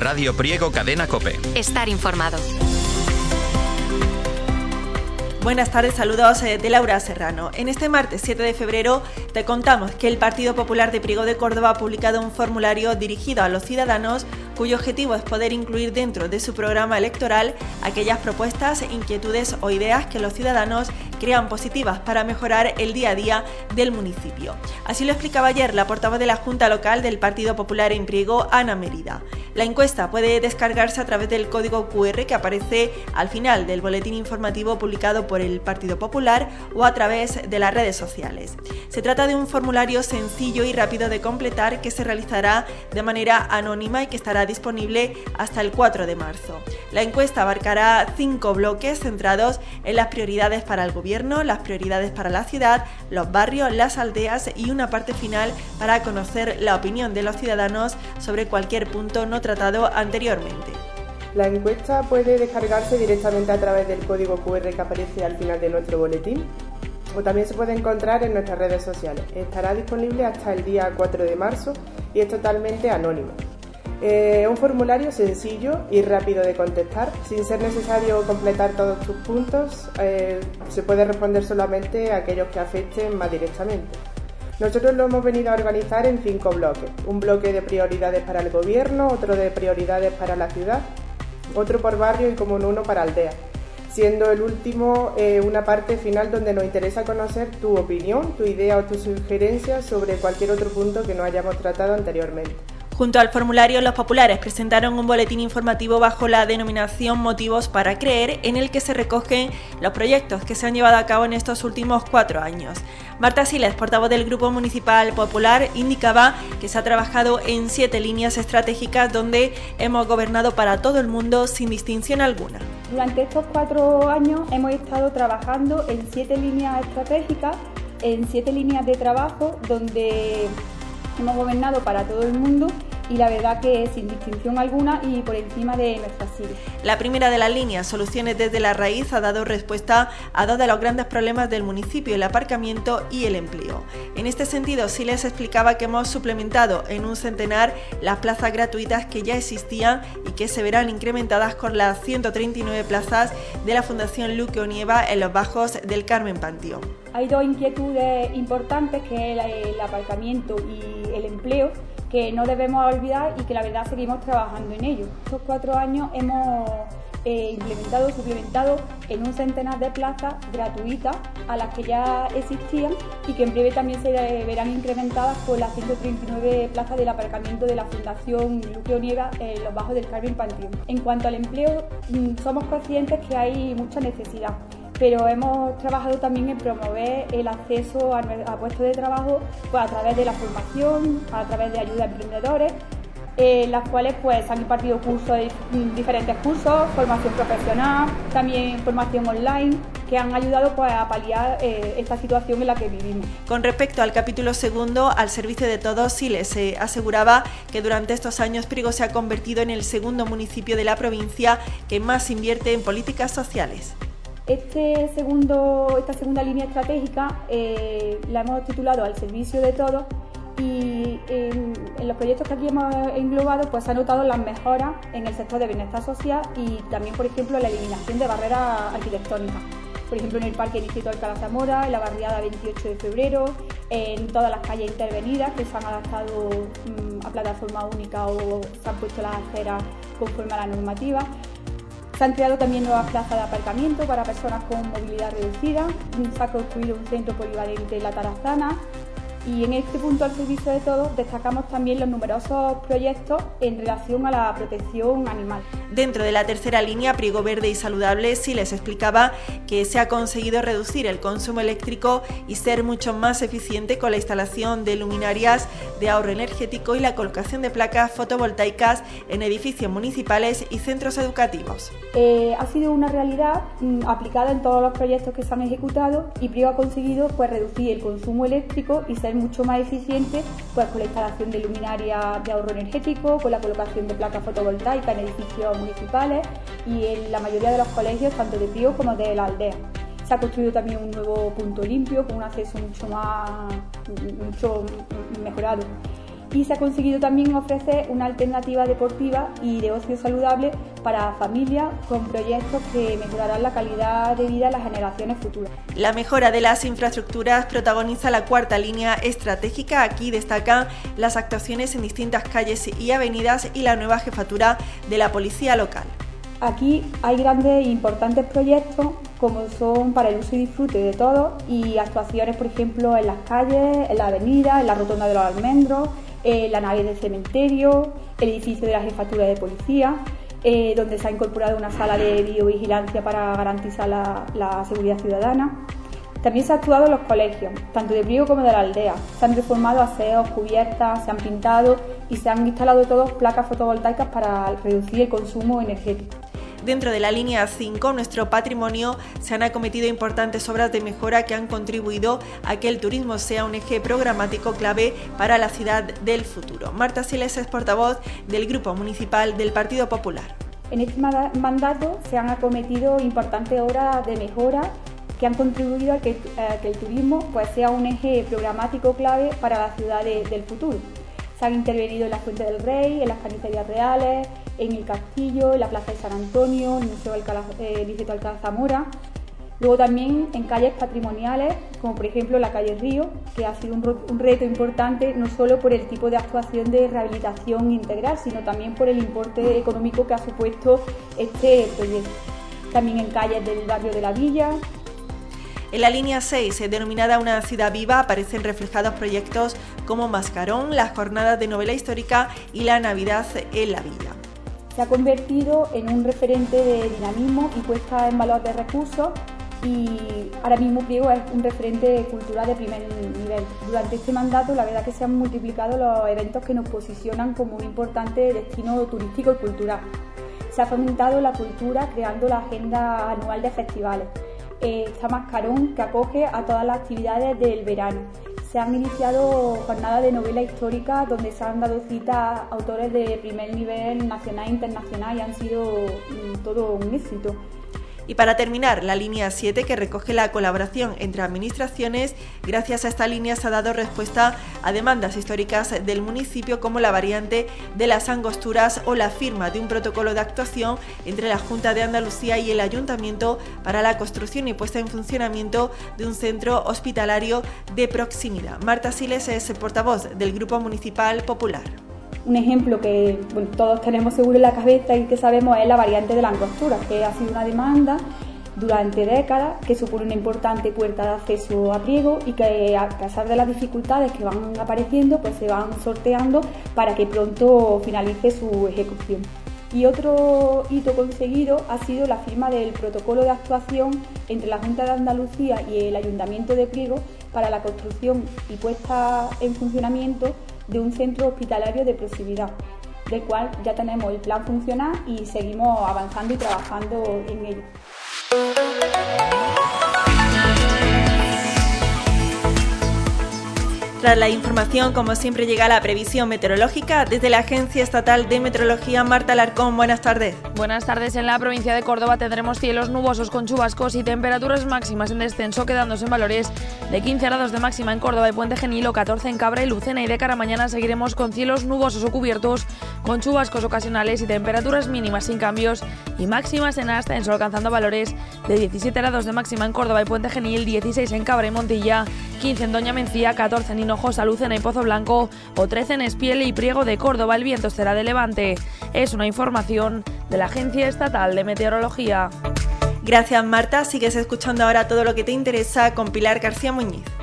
Radio Priego Cadena COPE. Estar informado. Buenas tardes, saludos de Laura Serrano. En este martes 7 de febrero te contamos que el Partido Popular de Priego de Córdoba ha publicado un formulario dirigido a los ciudadanos cuyo objetivo es poder incluir dentro de su programa electoral aquellas propuestas, inquietudes o ideas que los ciudadanos crean positivas para mejorar el día a día del municipio. Así lo explicaba ayer la portavoz de la Junta Local del Partido Popular en Priego, Ana Mérida. La encuesta puede descargarse a través del código QR que aparece al final del boletín informativo publicado por el Partido Popular o a través de las redes sociales. Se trata de un formulario sencillo y rápido de completar que se realizará de manera anónima y que estará disponible hasta el 4 de marzo. La encuesta abarcará 5 bloques centrados en las prioridades para el gobierno, las prioridades para la ciudad, los barrios, las aldeas y una parte final para conocer la opinión de los ciudadanos sobre cualquier punto no tratado anteriormente. La encuesta puede descargarse directamente a través del código QR que aparece al final de nuestro boletín o también se puede encontrar en nuestras redes sociales. Estará disponible hasta el día 4 de marzo y es totalmente anónimo. Un formulario sencillo y rápido de contestar, sin ser necesario completar todos tus puntos, se puede responder solamente a aquellos que afecten más directamente. Nosotros lo hemos venido a organizar en 5 bloques, un bloque de prioridades para el gobierno, otro de prioridades para la ciudad, otro por barrio y como uno para aldea, siendo el último una parte final donde nos interesa conocer tu opinión, tu idea o tu sugerencia sobre cualquier otro punto que no hayamos tratado anteriormente. Junto al formulario, los populares presentaron un boletín informativo bajo la denominación Motivos para Creer, en el que se recogen los proyectos que se han llevado a cabo en estos últimos 4 años. Marta Siles, portavoz del Grupo Municipal Popular, indicaba que se ha trabajado en 7 líneas estratégicas donde hemos gobernado para todo el mundo sin distinción alguna. Durante estos 4 años hemos estado trabajando en 7 líneas estratégicas, en 7 líneas de trabajo donde hemos gobernado para todo el mundo y la verdad que sin distinción alguna y por encima de nuestras siglas. La primera de las líneas, Soluciones desde la Raíz, ha dado respuesta a 2 de los grandes problemas del municipio, el aparcamiento y el empleo. En este sentido, sí les explicaba que hemos suplementado en un centenar las plazas gratuitas que ya existían y que se verán incrementadas con las 139 plazas de la Fundación Luque Onieva en los bajos del Carmen Panteón. Hay 2 inquietudes importantes, que es el aparcamiento y el empleo, que no debemos olvidar y que la verdad seguimos trabajando en ello. Estos 4 años hemos suplementado en un centenar de plazas gratuitas a las que ya existían y que en breve también se verán incrementadas por las 139 plazas del aparcamiento de la Fundación Luque Onieva en los bajos del Carmen Panteón. En cuanto al empleo, somos conscientes que hay mucha necesidad, pero hemos trabajado también en promover el acceso a puestos de trabajo pues, a través de la formación, a través de ayuda a emprendedores, las cuales pues, han impartido diferentes cursos, formación profesional, también formación online, que han ayudado pues, a paliar esta situación en la que vivimos. Con respecto al capítulo segundo, al servicio de todos, Siles se aseguraba que durante estos años Priego se ha convertido en el segundo municipio de la provincia que más invierte en políticas sociales. Esta segunda línea estratégica la hemos titulado Al servicio de todos y en los proyectos que aquí hemos englobado pues se han notado las mejoras en el sector de bienestar social y también, por ejemplo, la eliminación de barreras arquitectónicas. Por ejemplo, en el Parque Distrito de Alcalá Zamora, en la barriada 28 de febrero, en todas las calles intervenidas que se han adaptado a plataforma única o se han puesto las aceras conforme a la normativa. Se han creado también nuevas plazas de aparcamiento para personas con movilidad reducida, se ha construido un centro polivalente en La Tarazana y en este punto al servicio de todos destacamos también los numerosos proyectos en relación a la protección animal. Dentro de la tercera línea, Priego Verde y Saludable, sí les explicaba que se ha conseguido reducir el consumo eléctrico y ser mucho más eficiente con la instalación de luminarias de ahorro energético y la colocación de placas fotovoltaicas en edificios municipales y centros educativos. Ha sido una realidad aplicada en todos los proyectos que se han ejecutado y Priego ha conseguido pues, reducir el consumo eléctrico y ser mucho más eficiente pues, con la instalación de luminarias de ahorro energético, con la colocación de placas fotovoltaicas en edificios municipales y en la mayoría de los colegios, tanto de Priego como de la aldea. Se ha construido también un nuevo punto limpio con un acceso mucho mejorado. y se ha conseguido también ofrecer una alternativa deportiva y de ocio saludable para familias con proyectos que mejorarán la calidad de vida de las generaciones futuras. La mejora de las infraestructuras protagoniza la cuarta línea estratégica. Aquí destacan las actuaciones en distintas calles y avenidas y la nueva jefatura de la policía local. Aquí hay grandes e importantes proyectos como son para el uso y disfrute de todos y actuaciones, por ejemplo, en las calles, en la avenida, en la rotonda de los Almendros, en la nave del cementerio, el edificio de la jefatura de policía, donde se ha incorporado una sala de videovigilancia para garantizar la seguridad ciudadana. También se ha actuado en los colegios, tanto de Priego como de la aldea. Se han reformado aseos, cubiertas, se han pintado y se han instalado todas placas fotovoltaicas para reducir el consumo energético. Dentro de la línea 5, nuestro patrimonio, se han acometido importantes obras de mejora que han contribuido a que el turismo sea un eje programático clave para la ciudad del futuro. Marta Siles es portavoz del Grupo Municipal del Partido Popular. En este mandato se han acometido importantes obras de mejora que han contribuido a que el turismo sea un eje programático clave para la ciudad del futuro. Se han intervenido en la Fuente del Rey, en las Canicerías Reales, en el Castillo, en la Plaza de San Antonio, en el Museo Distrito Alcalá Zamora. Luego también en calles patrimoniales, como por ejemplo la calle Río, que ha sido un reto importante no solo por el tipo de actuación de rehabilitación integral, sino también por el importe económico que ha supuesto este proyecto. También en calles del barrio de la Villa. En la línea 6, denominada Una ciudad viva, aparecen reflejados proyectos como Mascarón, las jornadas de novela histórica y la Navidad en la Villa. Se ha convertido en un referente de dinamismo y puesta en valor de recursos y ahora mismo Priego es un referente cultural de primer nivel. Durante este mandato la verdad que se han multiplicado los eventos que nos posicionan como un importante destino turístico y cultural. Se ha fomentado la cultura creando la agenda anual de festivales. Está Mascarón, que acoge a todas las actividades del verano. Se han iniciado jornadas de novela histórica donde se han dado cita a autores de primer nivel nacional e internacional y han sido todo un éxito. Y para terminar, la línea 7, que recoge la colaboración entre administraciones. Gracias a esta línea se ha dado respuesta a demandas históricas del municipio como la variante de las Angosturas o la firma de un protocolo de actuación entre la Junta de Andalucía y el Ayuntamiento para la construcción y puesta en funcionamiento de un centro hospitalario de proximidad. Marta Siles es portavoz del Grupo Municipal Popular. Un ejemplo que todos tenemos seguro en la cabeza y que sabemos es la variante de la Angostura, que ha sido una demanda durante décadas que supone una importante puerta de acceso a Priego y que a pesar de las dificultades que van apareciendo pues se van sorteando para que pronto finalice su ejecución. Y otro hito conseguido ha sido la firma del protocolo de actuación entre la Junta de Andalucía y el Ayuntamiento de Priego para la construcción y puesta en funcionamiento de un centro hospitalario de proximidad, del cual ya tenemos el plan funcional y seguimos avanzando y trabajando en ello. Tras la información, como siempre, llega la previsión meteorológica desde la Agencia Estatal de Meteorología. Marta Alarcón, buenas tardes. Buenas tardes. En la provincia de Córdoba tendremos cielos nubosos con chubascos y temperaturas máximas en descenso, quedándose en valores de 15 grados de máxima en Córdoba y Puente Genil o 14 en Cabra y Lucena. Y de cara a mañana seguiremos con cielos nubosos o cubiertos, con chubascos ocasionales y temperaturas mínimas sin cambios y máximas en ascenso, alcanzando valores de 17 grados de máxima en Córdoba y Puente Genil, 16 en Cabra y Montilla, 15 en Doña Mencía, 14 en Hinojosa, Lucena y Pozo Blanco o 13 en Espiel y Priego de Córdoba. El viento será de levante. Es una información de la Agencia Estatal de Meteorología. Gracias, Marta. Sigues escuchando ahora todo lo que te interesa con Pilar García Muñiz.